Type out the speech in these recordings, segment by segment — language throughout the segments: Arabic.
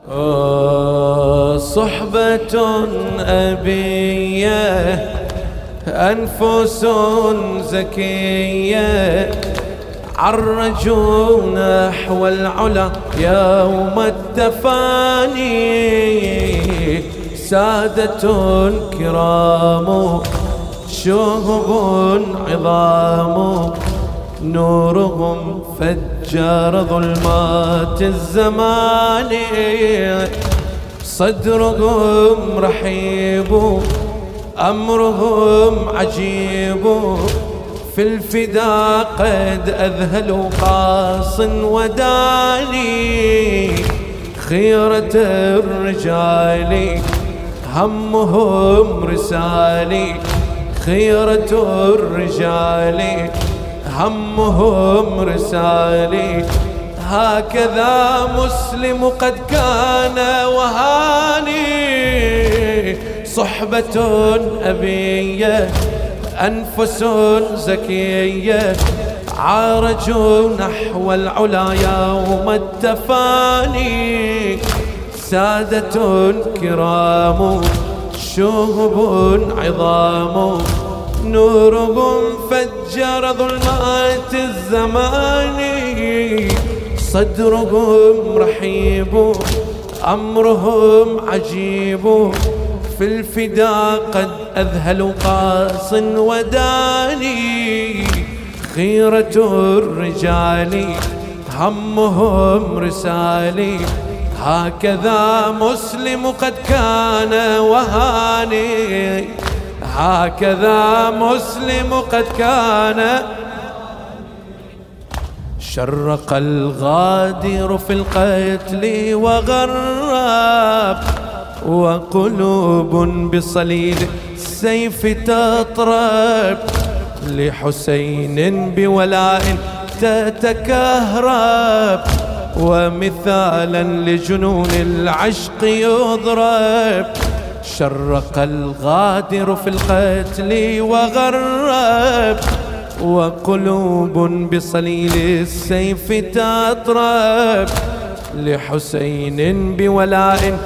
صحبة أبية أنفس زكية عرجوا نحو العلا يوم التفاني سادة كرام شهب عظام نورهم فجر ظلمات الزمان صدرهم رحيب أمرهم عجيب في الفدا قد أذهلوا قاص وداني خيرة الرجال همهم رسالي خيرة الرجال همهم رسالي هكذا مسلم قد كان وهاني صحبة أبية أنفس زكية عارجوا نحو العلا يوم التفاني سادة كرام شهب عظام نورهم فجر ظلمات الزمان صدرهم رحيب أمرهم عجيب في الفدا قد أذهلوا قاص وداني خيرة الرجال همهم رسالي هكذا مسلم قد كان وهاني هكذا مسلم قد كان شرق الغادر في القتل وغرب وقلوب بصليل السيف تطرب لحسين بولاء تتكهرب ومثالا لجنون العشق يضرب شرق الغادر في القتل وغرب وقلوب بصليل السيف تطرب لحسين بولاء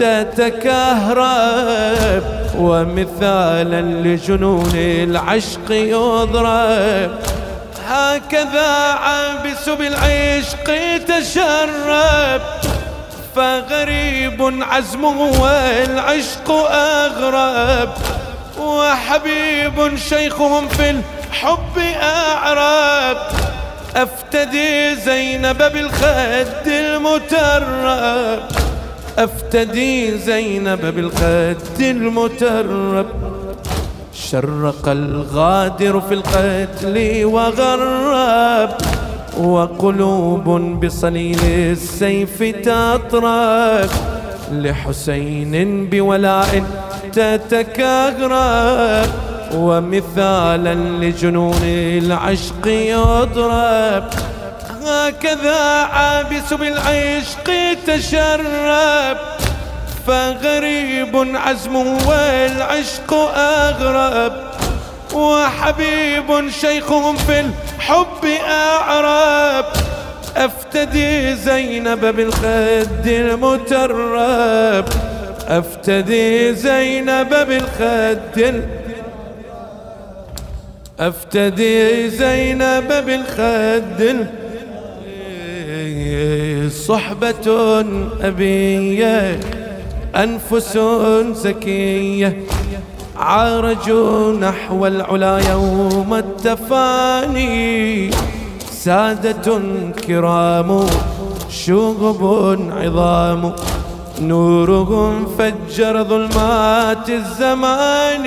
تتكهرب ومثالا لجنون العشق يضرب هكذا عابس بالعشق تشرب فغريب عزمه والعشق أغرب وحبيب شيخهم في الحب أعرب أفتدي زينب بالخد المترب أفتدي زينب بالخد المترب شرق الغادر في القتل وغرب وقلوب بصليل السيف تطرب لحسين بولاء تتكهرب ومثالا لجنون العشق يضرب هكذا عابس بالعشق تشرب فغريب عزمه والعشق أغرب وحبيب شيخهم في الحب أعرب أفتدي زينب بالخد المترب أفتدي زينب بالخد أفتدي زينب بالخد صحبة أبية أنفس زكية عارجوا نحو العلا يوم التفاني سادة كرام شغب عظام نورهم فجر ظلمات الزمان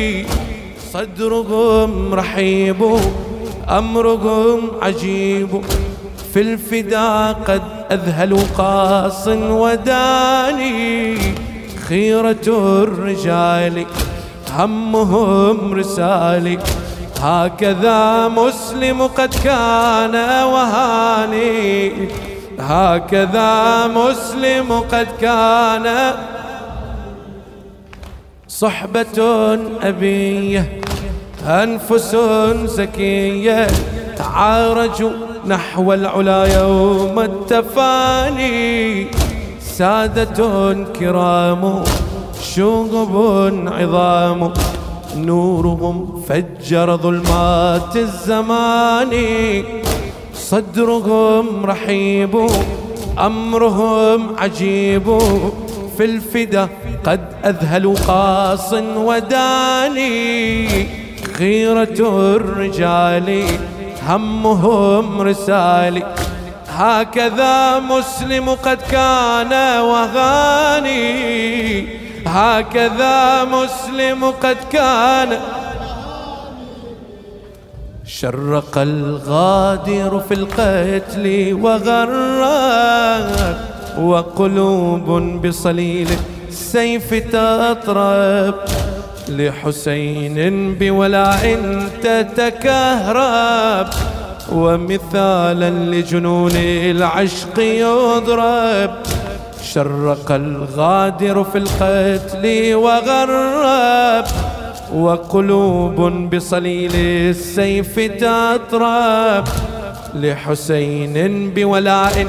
صدرهم رحيب أمرهم عجيب في الفدا قد أذهلوا قاص وداني خيرة الرجال همهم رسالي هكذا مسلم قد كان وهاني هكذا مسلم قد كان صحبة أبية أنفس زكية تعارجوا نحو العلا يوم التفاني سادة كرام شغب عظام نورهم فجر ظلمات الزمان صدرهم رحيب أمرهم عجيب في الفدا قد أذهلوا قاص وداني خيرة الرجال همهم رسالي هكذا مسلم قد كان وغاني هكذا مسلم قد كان شرق الغادر في القتل وغرق وقلوب بصليل السيف تطرب لحسين بولاء تتكهرب ومثالا لجنون العشق يضرب شرق الغادر في القتل وغرب وقلوب بصليل السيف تطرب لحسين بولاء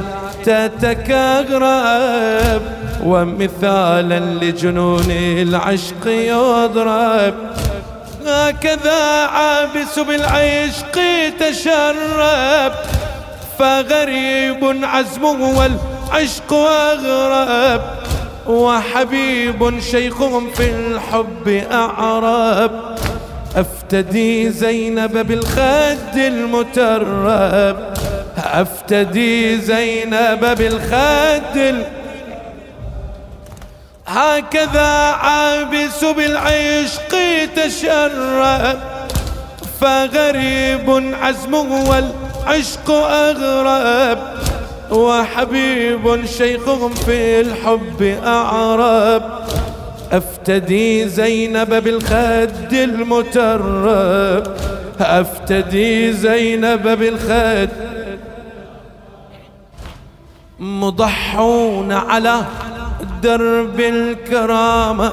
تتكهرب ومثالا لجنون العشق يضرب هكذا عابس بالعشق تشرب فغريب عزمه والعشق أغرب وحبيب شيخهم في الحب أعرب أفتدي زينب بالخد المترب أفتدي زينب بالخد هكذا عابس بالعشق تشرب فغريب عزمه والعشق أغرب وحبيب شيخهم في الحب أعرب أفتدي زينب بالخد المترب أفتدي زينب بالخد مضحون على درب الكرامة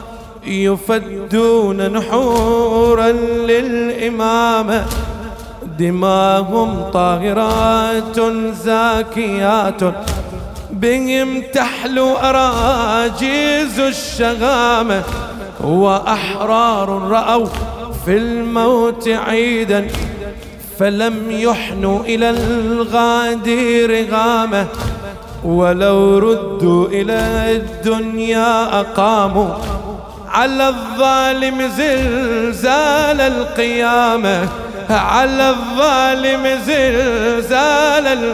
يفدون نحورا للإمامة دماهم طاهرات زاكيات بهم تحلو أراجيز الشغامة وأحرار رأوا في الموت عيدا فلم يحنوا إلى الغادر غامة ولو ردوا إلى الدنيا أقاموا على الظالم زلزال القيامة على الظالم زلزال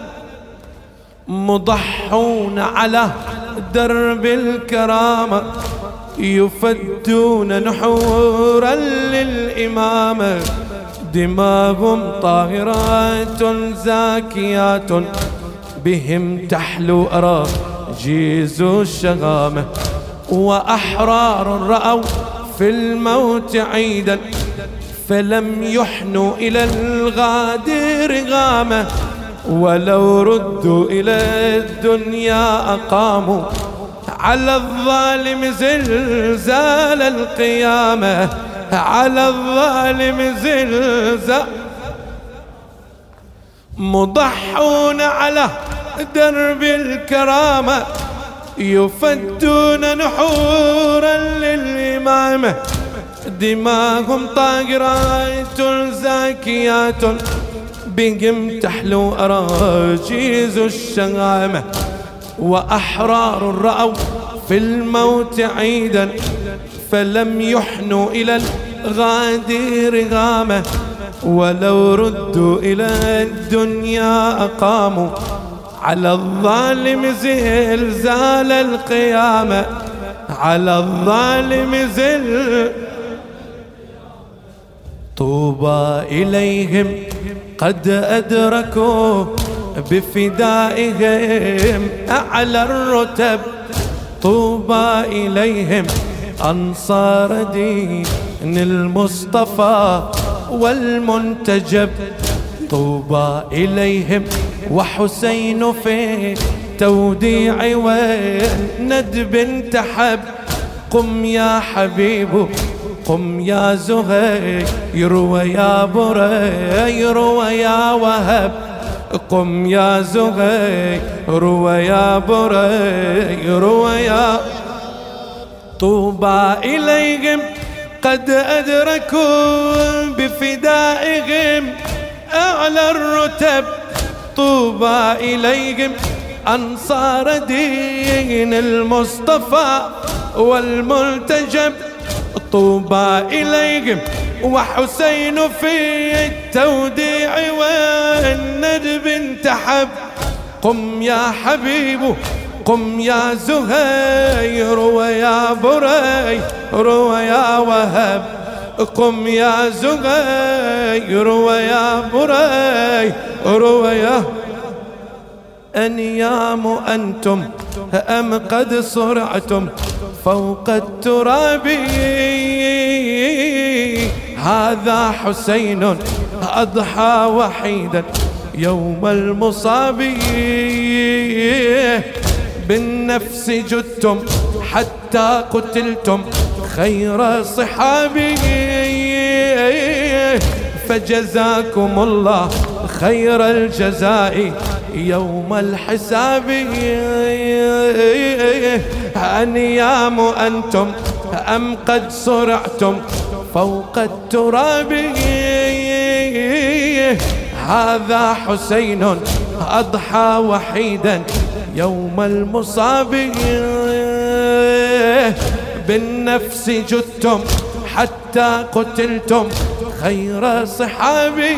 مضحون على درب الكرامة يفدون نحورا للإمامة دماغهم طاهرات زاكيات بهم تحلو أراجيز الشغامة وأحرار رأوا في الموت عيدا فلم يحنوا إلى الغادر غامة ولو ردوا إلى الدنيا أقاموا على الظالم زلزال القيامة على الظالم زلزال مضحون على درب الكرامة يفدون نحورا للإمامة دماغهم طاهرات زاكيات بهم تحلو أراجيز الشغامة وأحرار رأوا في الموت عيدا فلم يحنوا إلى الغادر غامة ولو ردوا إلى الدنيا أقاموا على الظالم زلزال القيامة على الظالم طوبى إليهم قد أدركوا بفدائهم أعلى الرتب طوبى إليهم أنصار دين المصطفى والمنتجب طوبى إليهم وحسين في توديع وندب تحب قم يا حبيب قم يا زهير ويا برير ويا وهب قم يا زهير ويا برير ويا طوبى إليهم قد أدركوا بفدائهم أعلى الرتب. طوبى إليهم أنصار دين المصطفى والملتجب. طوبى إليهم وحسين في التوديع والندب انتحب. قم يا حبيب قم يا زهير ويا برير ويا وهب. قم يا زهير ويا برير ويا أنيام أنتم أم قد صرعتم فوق التراب. هذا حسين أضحى وحيدا يوم المصاب. بالنفس جدتم حتى قتلتم خير صحابي. فجزاكم الله خير الجزاء يوم الحساب. أنيام أنتم أم قد صرعتم فوق التراب. هذا حسين أضحى وحيدا يوم المصاب. بالنفس جدتم حتى قتلتم خير صحابي.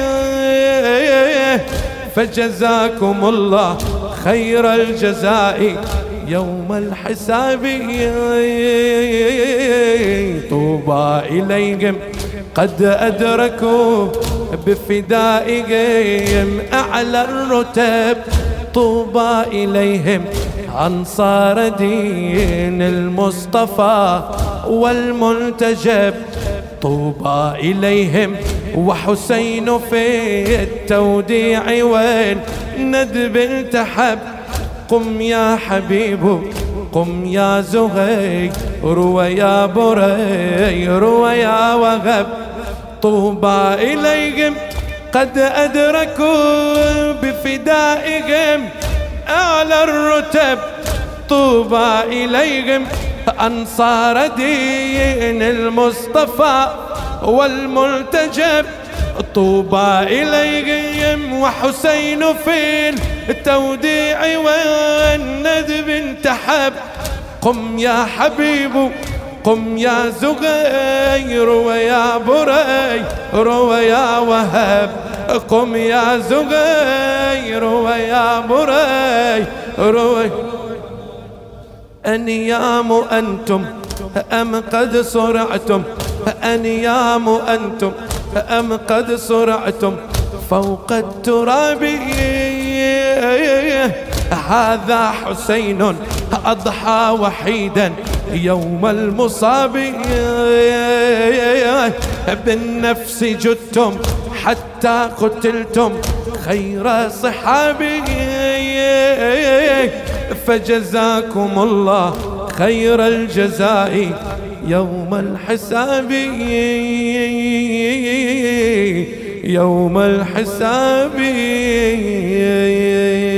فجزاكم الله خير الجزاء يوم الحساب. طوبى إليهم قد أدركوا بفدائهم أعلى الرتب. طوبى إليهم أنصار دين المصطفى والملتجب. طوبى إليهم وحسين في التوديع والندب التحب. قم يا حبيب قم يا زهير ويا برير ويا وهب. طوبى إليهم قد أدركوا بفدائهم أعلى الرتب. طوبى إليهم أنصار دين المصطفى والملتجب. طوبى إليهم وحسين في التوديع والندب انتحب. قم يا حبيب قم يا زهير ويا برير ويا وهب. قم يا زهير ويا برير ويا أنيام أنتم أم قد صرعتم. أنيام أنتم أم قد صرعتم فوق التراب. هذا حسين أضحى وحيدا يوم المصاب. بالنفس جدتم حتى قتلتم خير صحابي. فجزاكم الله خير الجزاء يوم الحساب. يوم الحساب.